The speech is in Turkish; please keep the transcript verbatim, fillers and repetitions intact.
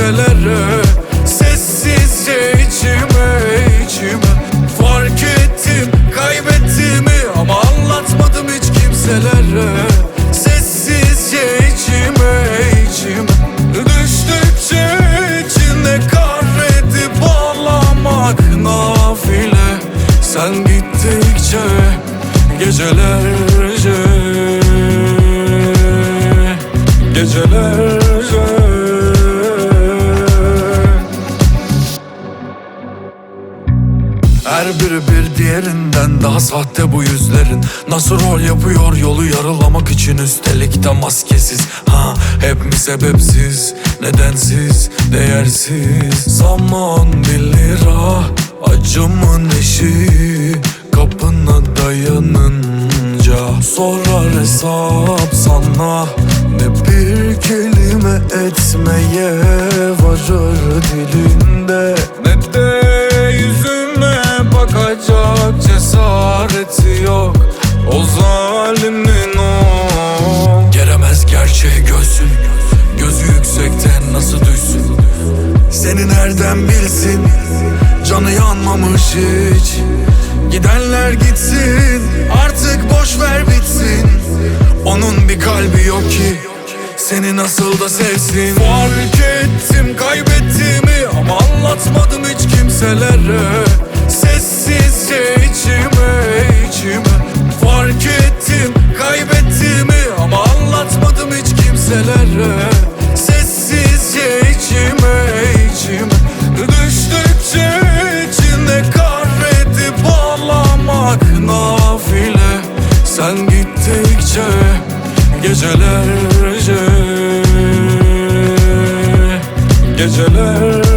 kimselere. Sessizce içime içime fark ettim kaybettiğimi, ama anlatmadım hiç kimselere. Sessizce içime içime düştükçe içinde kahredip ağlamak nafile. Sen gittikçe gecelerce Gecelerce her biri bir diğerinden daha sahte bu yüzlerin. Nasıl rol yapıyor yolu yarılamak için, üstelik de maskesiz. Ha, hep mi sebepsiz, nedensiz, değersiz. Zaman bir lira, acımın eşi, kapına dayanınca sorar hesap sana. Ne bir kelime etmeye varır dilinde, ne de yüzüme bakacak cesareti yok o zalimin o. Geremez gerçeğe gözün, gözü yüksekten nasıl düşsün? Seni nereden bilsin, canı yanmamış hiç. Gidenler gitsin, artık boş ver bitsin. Onun bir kalbi yok ki seni nasıl da sevsin. Fark ettim kaybettiğimi, ama anlatmadım hiç kimselere. Sessizce içime içime fark ettim kaybettiğimi, ama anlatmadım hiç kimselere. Sessizce içime içime düştükçe içinde kahredip ağlamak nafile. Sen gittikçe gecelerce Geceler